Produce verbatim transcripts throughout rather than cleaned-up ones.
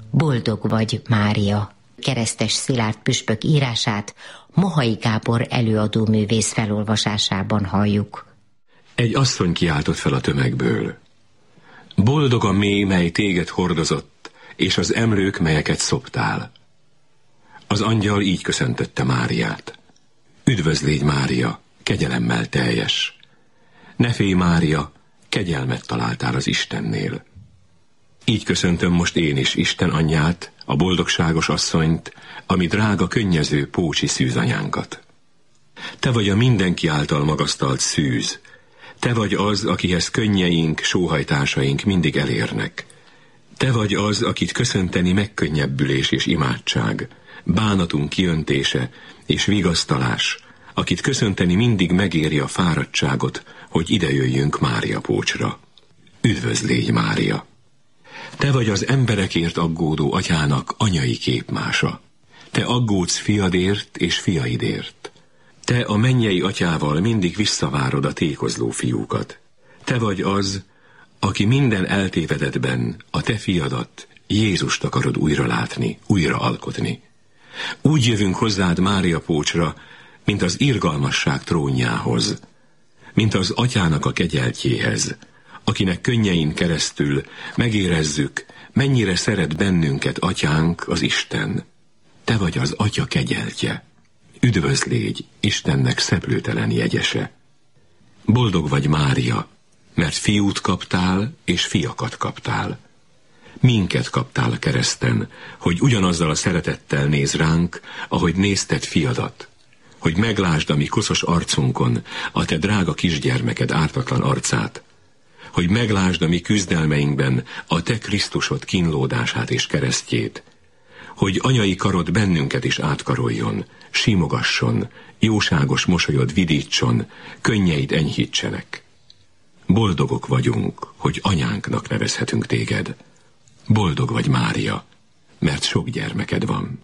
Boldog vagy, Mária. Keresztes Szilárd püspök írását Mohai Gábor előadóművész felolvasásában halljuk. Egy asszony kiáltott fel a tömegből. Boldog a mély, mely téged hordozott, és az emlők, melyeket szoptál. Az angyal így köszöntötte Máriát. Üdvözl légy, Mária, kegyelemmel teljes. Ne félj, Mária, kegyelmet találtál az Istennél. Így köszöntöm most én is Isten anyját, a boldogságos asszonyt, ami drága, könnyező pócsi szűzanyánkat. Te vagy a mindenki által magasztalt szűz. Te vagy az, akihez könnyeink, sóhajtásaink mindig elérnek. Te vagy az, akit köszönteni megkönnyebbülés és imádság, bánatunk kiöntése és vigasztalás, akit köszönteni mindig megéri a fáradtságot, hogy idejöjjünk Mária pócsra. Üdvözl légy, Mária! Te vagy az emberekért aggódó atyának anyai képmása. Te aggódsz fiadért és fiaidért. Te a mennyei atyával mindig visszavárod a tékozló fiúkat. Te vagy az, aki minden eltévedetben a te fiadat, Jézust akarod újra látni, újra alkotni. Úgy jövünk hozzád Mária pócsra, mint az irgalmasság trónjához, mint az atyának a kegyeltjéhez, akinek könnyein keresztül megérezzük, mennyire szeret bennünket atyánk, az Isten. Te vagy az atya kegyeltje. Üdvözl légy, Istennek szeplőtelen jegyese. Boldog vagy, Mária, mert fiút kaptál, és fiakat kaptál. Minket kaptál a kereszten, hogy ugyanazzal a szeretettel néz ránk, ahogy nézted fiadat, hogy meglásd a mi koszos arcunkon a te drága kisgyermeked ártatlan arcát, hogy meglásd a mi küzdelmeinkben a te Krisztusod kínlódását és keresztjét, hogy anyai karod bennünket is átkaroljon, simogasson, jóságos mosolyod vidítson, könnyeid enyhítsenek. Boldogok vagyunk, hogy anyánknak nevezhetünk téged. Boldog vagy, Mária, mert sok gyermeked van.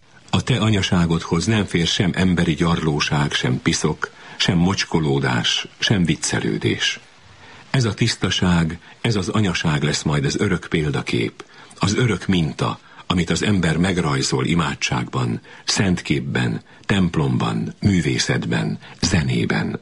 A te anyaságodhoz nem fér sem emberi gyarlóság, sem piszok, sem mocskolódás, sem viccelődés. Ez a tisztaság, ez az anyaság lesz majd az örök példakép, az örök minta, amit az ember megrajzol imádságban, szentképben, templomban, művészetben, zenében.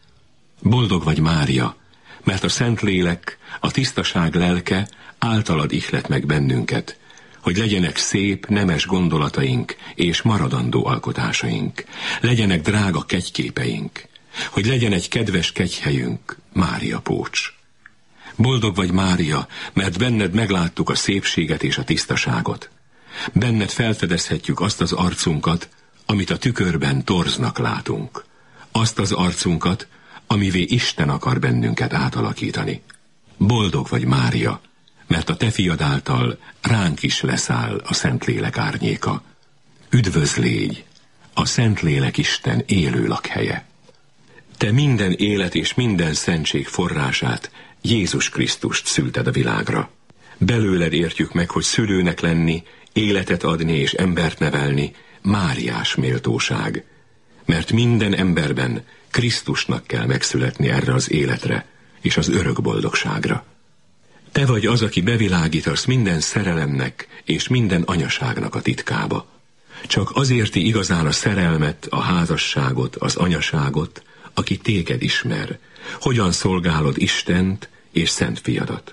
Boldog vagy, Mária, mert a Szentlélek, a tisztaság lelke általad ihlet meg bennünket, hogy legyenek szép, nemes gondolataink és maradandó alkotásaink, legyenek drága kegyképeink, hogy legyen egy kedves kegyhelyünk, Mária pócs. Boldog vagy, Mária, mert benned megláttuk a szépséget és a tisztaságot. Benned felfedezhetjük azt az arcunkat, amit a tükörben torznak látunk. Azt az arcunkat, amivé Isten akar bennünket átalakítani. Boldog vagy, Mária, mert a te fiad által ránk is leszáll a Szentlélek árnyéka. Üdvözl légy, a Szentlélek Isten élő lakhelye. Te minden élet és minden szentség forrását, Jézus Krisztust szülted a világra. Belőled értjük meg, hogy szülőnek lenni, életet adni és embert nevelni, Máriás méltóság. Mert minden emberben Krisztusnak kell megszületni erre az életre és az örök boldogságra. Te vagy az, aki bevilágítasz minden szerelemnek és minden anyaságnak a titkába. Csak az érti igazán a szerelmet, a házasságot, az anyaságot, aki téged ismer, hogyan szolgálod Istent és Szent Fiadat.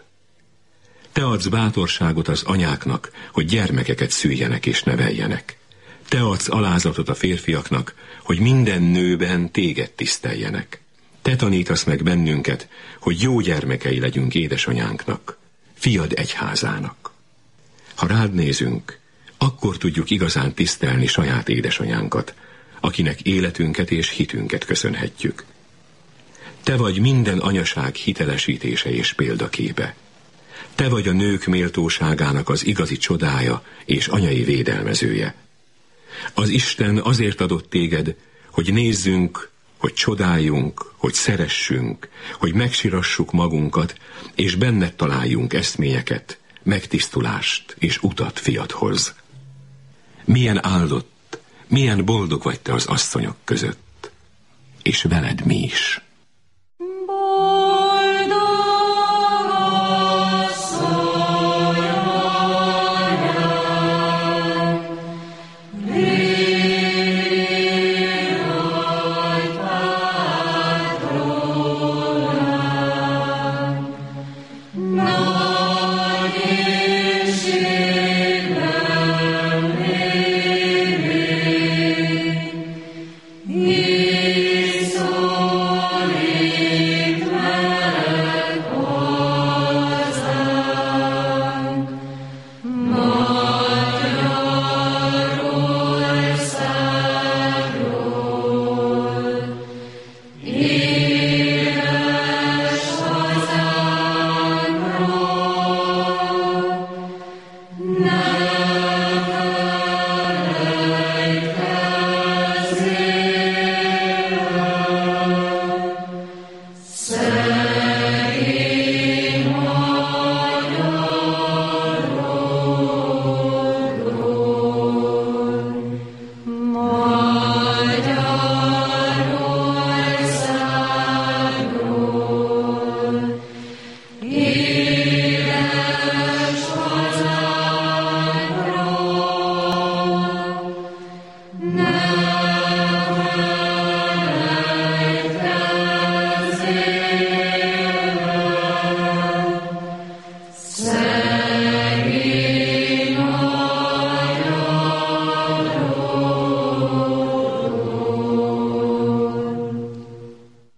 Te adsz bátorságot az anyáknak, hogy gyermekeket szüljenek és neveljenek. Te adsz alázatot a férfiaknak, hogy minden nőben téged tiszteljenek. Te tanítasz meg bennünket, hogy jó gyermekei legyünk édesanyánknak, fiad egyházának. Ha rád nézünk, akkor tudjuk igazán tisztelni saját édesanyánkat, akinek életünket és hitünket köszönhetjük. Te vagy minden anyaság hitelesítése és példaképe. Te vagy a nők méltóságának az igazi csodája és anyai védelmezője. Az Isten azért adott téged, hogy nézzünk, hogy csodáljunk, hogy szeressünk, hogy megsirassuk magunkat, és benned találjunk eszményeket, megtisztulást és utat fiadhoz. Milyen áldott, milyen boldog vagy te az asszonyok között, és veled mi is. Boldog asszony, Amen.